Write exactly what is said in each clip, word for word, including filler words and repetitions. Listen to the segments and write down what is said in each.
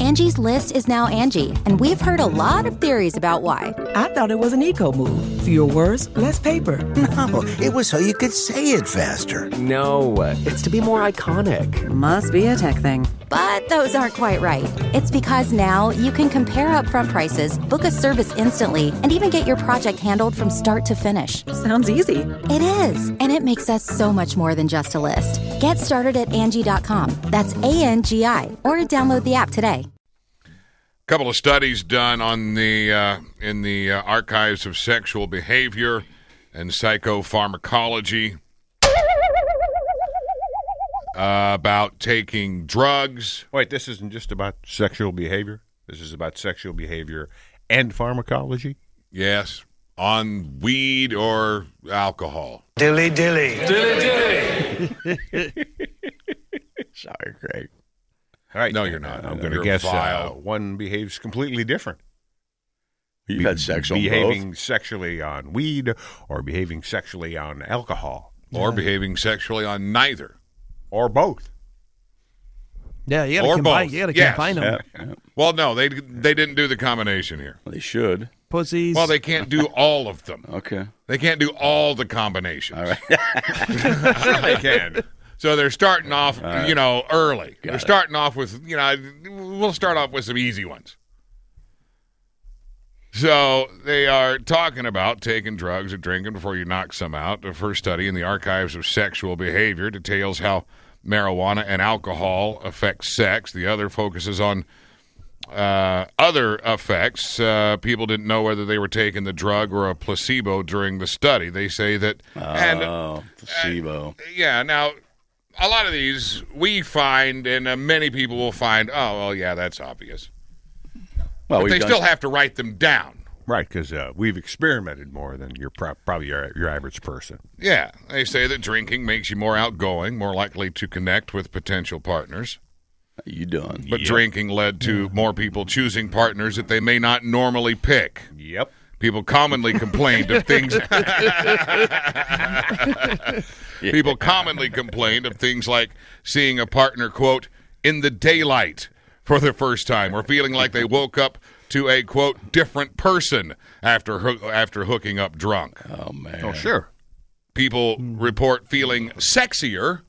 Angie's List is now Angie, and we've heard a lot of theories about why. I thought it was an eco move. Fewer words, less paper. No, it was so you could say it faster. No, it's to be more iconic. Must be a tech thing. But those aren't quite right. It's because now you can compare upfront prices, book a service instantly, and even get your project handled from start to finish. Sounds easy. It is, and it makes us so much more than just a list. Get started at Angie dot com. That's A N G I, or download the app today. A couple of studies done on the uh, in the uh, archives of sexual behavior and psychopharmacology uh, about taking drugs. Wait, this isn't just about sexual behavior? This is about sexual behavior and pharmacology? Yes, on weed or alcohol. Dilly dilly. Dilly dilly. Sorry, Craig. All right. No, you're not. I'm No, going to you're guess uh, vile. one behaves completely different. You've Be- had sex on Behaving both. sexually on weed or behaving sexually on alcohol. Or behaving sexually on neither. Or both. Yeah, you got Or to combine. both. You got to Yes. combine them. Yeah, yeah. Well, no, they they didn't do the combination here. Well, they should. Pussies. Well, they can't do all of them. Okay. They can't do all the combinations. All right. Sure they can. So they're starting off, right. you know, early. Got they're it. starting off with, you know, we'll start off with some easy ones. So they are talking about taking drugs or drinking before you knock some out. The first study in the archives of sexual behavior details how marijuana and alcohol affect sex. The other focuses on uh, other effects. Uh, people didn't know whether they were taking the drug or a placebo during the study. They say that, and Oh, placebo. yeah, now a lot of these we find, and uh, many people will find, oh, well, yeah, that's obvious. Well, But we've they done- still have to write them down. Right, because uh, we've experimented more than your pro- probably your, your average person. Yeah, they say that drinking makes you more outgoing, more likely to connect with potential partners. You done. But Yep. drinking led to more people choosing partners that they may not normally pick. Yep. People commonly complained of things. People commonly complained of things like seeing a partner, quote, in the daylight for the first time, or feeling like they woke up to a, quote, different person after hoo- after hooking up drunk. Oh, man. Oh, sure. People report feeling sexier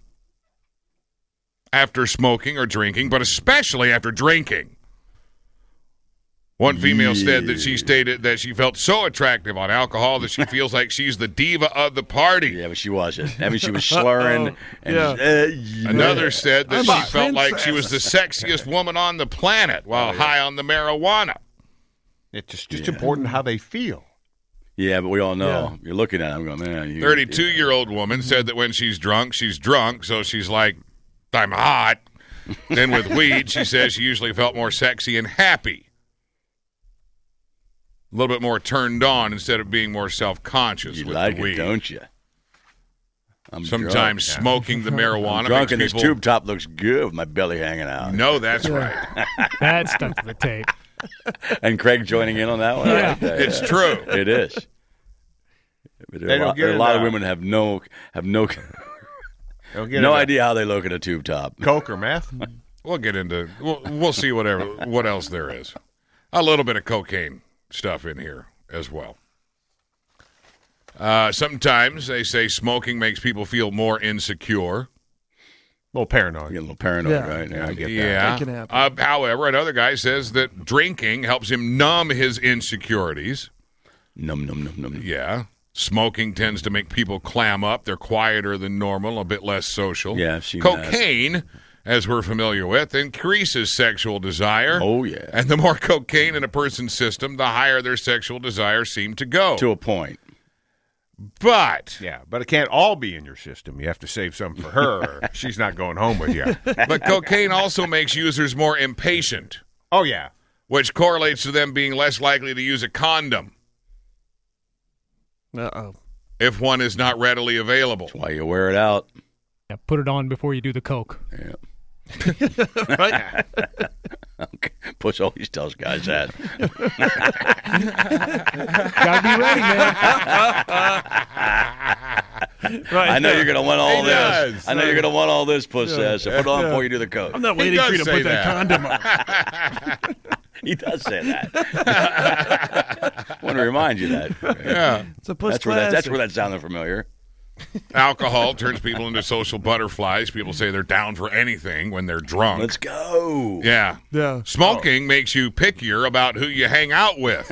after smoking or drinking, but especially after drinking. One female said that she stated that she felt so attractive on alcohol that she feels like she's the diva of the party. Yeah, but she wasn't. I mean, she was slurring. and Yeah. uh, yeah. Another said that I'm she a felt like she was the sexiest woman on the planet while high on the marijuana. It's just, just important how they feel. Yeah, but we all know. You're looking at him going, man. You, thirty-two-year-old woman said that when she's drunk, she's drunk, so she's like, I'm hot. Then with weed, she says she usually felt more sexy and happy. A little bit more turned on instead of being more self-conscious You with like the weed. it, don't you? I'm Sometimes drunk. smoking the marijuana I'm drunk makes and this people tube top looks good with my belly hanging out. know that's right. That's stuck to the tape. And Craig joining in on that one? Yeah. Right there. It's true. It is. But there They are a don't lot, get there are a it lot of now. women have no have no Don't get no it, uh, idea how they look at a tube top. Coke or meth? We'll get into we'll, we'll see whatever what else there is. A little bit of cocaine stuff in here as well. Uh, sometimes they say smoking makes people feel more insecure. A little paranoid. Get a little paranoid, Yeah. right? Yeah, I get that. Yeah. That can happen. Uh, however, another guy says that drinking helps him numb his insecurities. Num num num num. Yeah. Smoking tends to make people clam up. They're quieter than normal, a bit less social. Yeah, I've seen that. Cocaine, as we're familiar with, increases sexual desire. Oh, yeah. And the more cocaine in a person's system, the higher their sexual desire seem to go. To a point. But Yeah, but it can't all be in your system. You have to save some for her. or She's not going home with you. but cocaine also makes users more impatient, Oh, yeah. which correlates to them being less likely to use a condom Uh-oh. if one is not readily available. Why you wear it out. Yeah, put it on before you do the coke. Yeah. Right? Okay. Push always tells guys that. Gotta be ready, man. Right. I know you're gonna want all He this. does. I know you're gonna want all this, puss ass. So put it on Yeah. before you do the coke. I'm not He waiting for you does to say put that, that. condom on. He does say that. I want to remind you that. Yeah. It's a puss That's where that, that's classic. where that sounded familiar. Alcohol turns people into social butterflies. People say they're down for anything when they're drunk. Let's go. yeah. Yeah. Smoking makes you pickier about who you hang out with.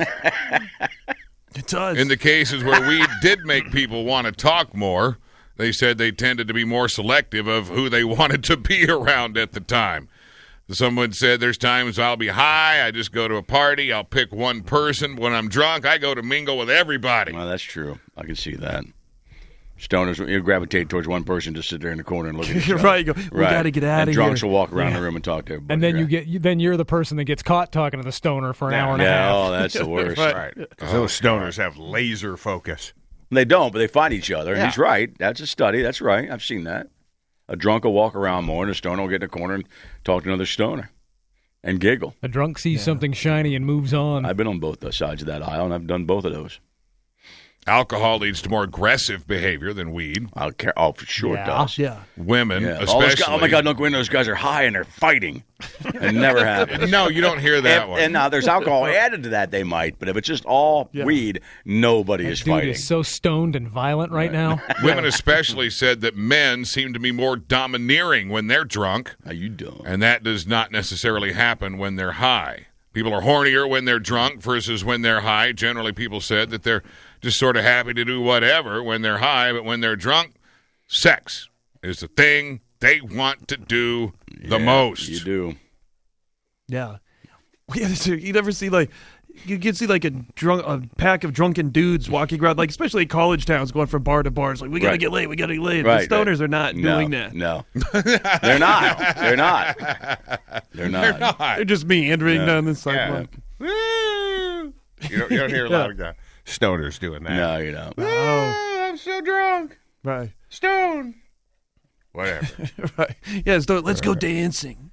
It does. In the cases where weed did make people want to talk more, they said they tended to be more selective of who they wanted to be around at the time. Someone said there's times I'll be high, I just go to a party, I'll pick one person. When I'm drunk, I go to mingle with everybody. Well, that's true. I can see that. Stoners, you gravitate towards one person, just sit there in the corner and look at each You're other. right. You go, we got to get out and of drunks here. will walk around the room and talk to everybody. And then you right? get, you, then you're the person that gets caught talking to the stoner for an hour and a Yeah, half. oh, that's the worst. Right. Because those stoners have laser focus. They don't, but they find each other. And Yeah. he's right. That's a study. That's right. I've seen that. A drunk will walk around more, and a stoner will get in the corner and talk to another stoner and giggle. A drunk sees something shiny and moves on. I've been on both the sides of that aisle, and I've done both of those. Alcohol leads to more aggressive behavior than weed. I'll care. Oh, for sure it Yeah. does. Yeah. Women, Yeah. All those especially. guys, oh my God! Don't go in. Those guys are high and they're fighting. It never happens. No, you don't hear that If- one. and now there's alcohol added to that, they might. But if it's just all Yeah. weed, nobody That is dude fighting. is so stoned and violent right now. Women especially said that men seem to be more domineering when they're drunk, How you doing? and that does not necessarily happen when they're high. People are hornier when they're drunk versus when they're high. Generally, people said that they're just sort of happy to do whatever when they're high, but when they're drunk, sex is the thing they want to do the Yeah, most. You do. Yeah. Yeah, so you never see like you can see like a drunk a pack of drunken dudes walking around, like especially in college towns, going from bar to bar. It's like we gotta Right. get laid, we gotta get laid. Right, the stoners right. are not No, doing that. No, they're not. They're not. They're not. They're not. They're just meandering Yeah. down the sidewalk. Woo! You don't, you don't hear a lot of uh, stoners doing that. No, you don't. Oh, I'm so drunk. right, Stone. Whatever. right. Yeah, so let's go dancing.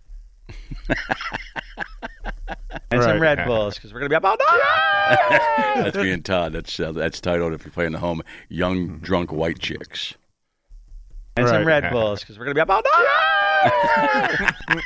And some Right. Red Bulls because we're gonna be up all night. That's me and Todd. That's uh, that's titled, if you're playing the home, Young Drunk White Chicks. And some Right. Red Bulls because we're gonna be up all night.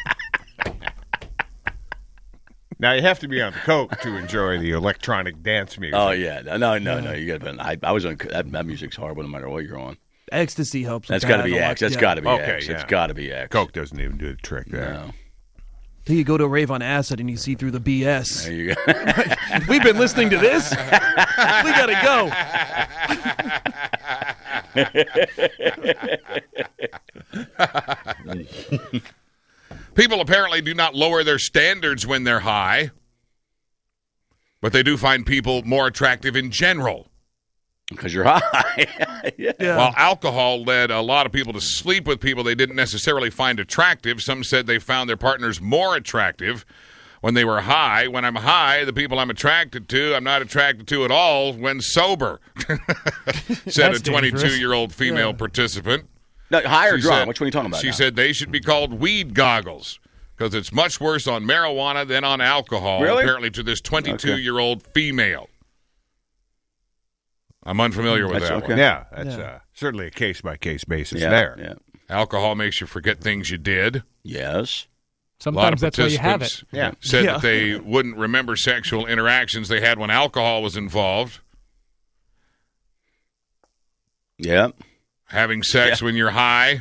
Now, you have to be on the coke to enjoy the electronic dance music. Oh yeah, no, no, no. You got to. I, I was on that, that music's horrible no matter what you're on. Ecstasy helps. That's with got to that be a lot. X. That's Yeah. got to be Okay, X. yeah. It's got to be X. Coke doesn't even do the trick there. No. Till you go to a rave on acid and you see through the B S. There you go. We've been listening to this. We gotta go. People apparently do not lower their standards when they're high, but they do find people more attractive in general. Because you're high. Yeah. Yeah. While alcohol led a lot of people to sleep with people they didn't necessarily find attractive, some said they found their partners more attractive when they were high. When I'm high, the people I'm attracted to, I'm not attracted to at all when sober, said a That's dangerous. twenty-two-year-old female participant. No, high or She drunk? said- Which one are you talking about? She now? said they should be called weed goggles because it's much worse on marijuana than on alcohol, Really? apparently to this twenty-two-year-old female. I'm unfamiliar with That's that okay. one. Yeah, that's Yeah. Uh, certainly a case-by-case basis yeah, there. Yeah. Alcohol makes you forget things you did. Yes. A lot of Sometimes that's why you have participants it. Yeah. said Yeah. that they wouldn't remember sexual interactions they had when alcohol was involved. Yeah. Having sex Yeah. when you're high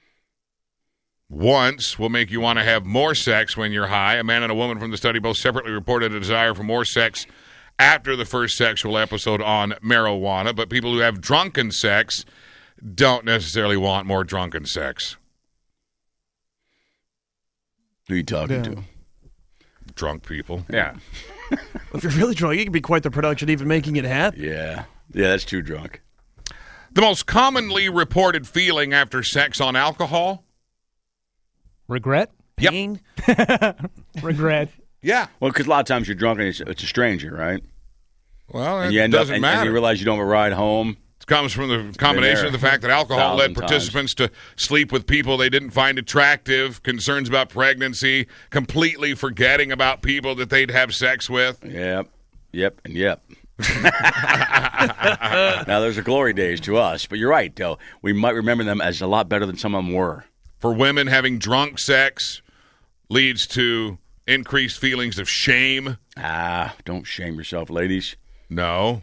once will make you want to have more sex when you're high. A man and a woman from the study both separately reported a desire for more sex after the first sexual episode on marijuana, but people who have drunken sex don't necessarily want more drunken sex. Who are you talking Yeah. to? Drunk people. Yeah. If you're really drunk, it can be quite the production, even making it happen. Yeah. Yeah, that's too drunk. The most commonly reported feeling after sex on alcohol? Regret? Yep. Pain. Regret. Yeah. Well, because a lot of times you're drunk and it's, it's a stranger, right? Well, it And you end up doesn't and, matter. and you realize you don't have a ride home. It comes from the combination there of the fact that alcohol led thousand participants to sleep with people they didn't find attractive, concerns about pregnancy, completely forgetting about people that they'd have sex with. Yep. Yep. And yep. Now, those are glory days to us, but you're right, though. We might remember them as a lot better than some of them were. For women, having drunk sex leads to increased feelings of shame. Ah, don't shame yourself, ladies. No.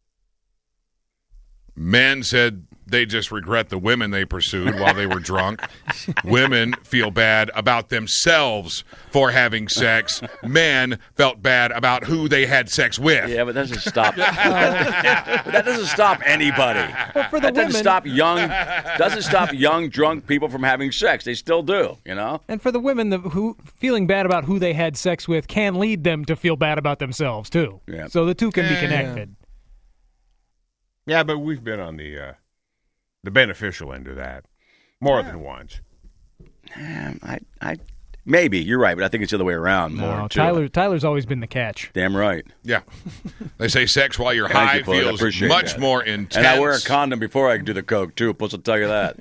Men said they just regret the women they pursued while they were drunk. Women feel bad about themselves for having sex. Men felt bad about who they had sex with. Yeah, but that doesn't stop. That doesn't stop anybody. Well, for the that doesn't women, stop young. Doesn't stop young drunk people from having sex. They still do. You know. and for the women, the, who feeling bad about who they had sex with can lead them to feel bad about themselves too. Yeah. So the two can be Yeah. connected. Yeah, but we've been on the uh, the beneficial end of that more than once. Um, I, I, maybe you're right, but I think it's the other way around more. No, too. Tyler, Tyler's always been the catch. Damn right. Yeah. They say sex while you're Thank high you, Bud. I feels appreciate much that. more intense. And I wear a condom before I can do the coke too. Puss will tell you that.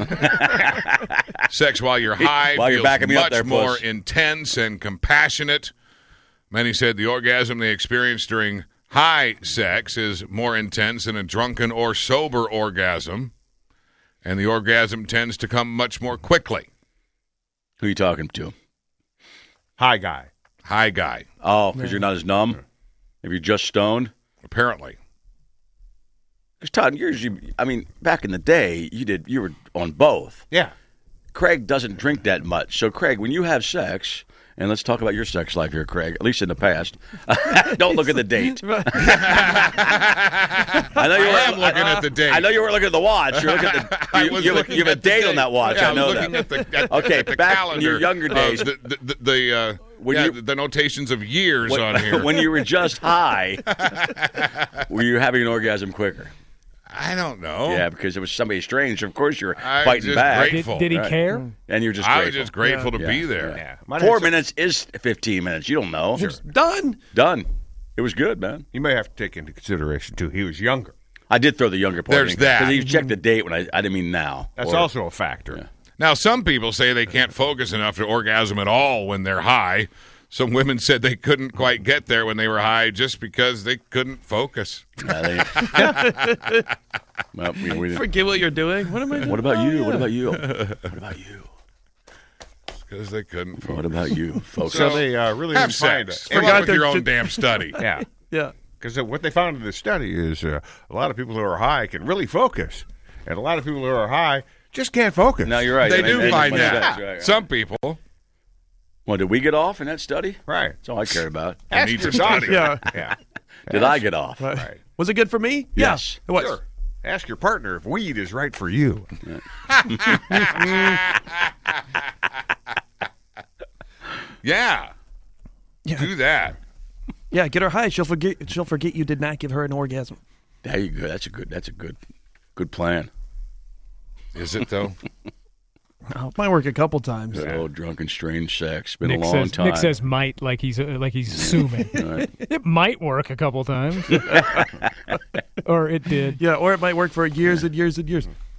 Sex while you're high While you're feels backing me up much there, more Puss. intense and compassionate. Many said the orgasm they experience during high sex is more intense than a drunken or sober orgasm, and the orgasm tends to come much more quickly. Who are you talking to? High guy. High guy, Oh, because you're not as numb. If you're just stoned. apparently. Because Todd, you're usually, I mean, back in the day, you did. You were on both. Yeah. Craig doesn't drink that much. So, Craig, when you have sex, and let's talk about your sex life here, Craig, at least in the past. Don't look at the date. I know you I were am looking at the date. I know you were looking at the watch. You're looking at the, I you, was you, have, a, looking you have a at the date on that watch. Yeah, I know was looking that. At the, at, Okay, at the back in calendar your younger of days- the the, the, the, uh, When yeah, you- the notations of years when, on here. when you were just high, were you having an orgasm quicker? I don't know. Yeah, because it was somebody strange. Of course, you were I was fighting just back. Did, Grateful. did he Right. care? And you were just I grateful. was just grateful to Yeah. be there. Yeah. Might Four have some- minutes is fifteen minutes. You don't know. Done. Done. It was good, man. You may have to take into consideration, too, he was younger. I did throw the younger part. There's that. Because you checked the date when I, I didn't mean now. That's Or- also a factor. Yeah. Now, some people say they can't focus enough to orgasm at all when they're high. Some women said they couldn't quite get there when they were high just because they couldn't focus. Yeah, they- well, we, we didn't- Forget what you're doing. What am I doing? what about Oh, you? yeah. What about you? What about you? Because they couldn't focus. What about you, folks? So they uh, really Have didn't find sex. it. Come Forgot up with to- your own to- damn study. Yeah. Yeah. Because what they found in the study is uh, a lot of people who are high can really focus, and a lot of people who are high just can't focus. No, you're right. They That do made- find made that. sense. Right, right. Some people. Well, did we get off in that study? Right. That's all I cared about. Ask needs your a study. doctor. Yeah. Yeah. Did I get off? Right. Was it good for me? Yes. Yeah, it was. Sure. Ask your partner if weed is right for you. Yeah. Yeah. Do that. Yeah, get her high. She'll forget. She'll forget you did not give her an orgasm. There you go. That's a good. That's a good, good plan. Is it, though? Oh, it might work a couple times. Good old drunken strange sex. Been Nick a long says, time. Nick says might like he's uh, like he's assuming. Right. It might work a couple times, or it did. Yeah, or it might work for years and years and years.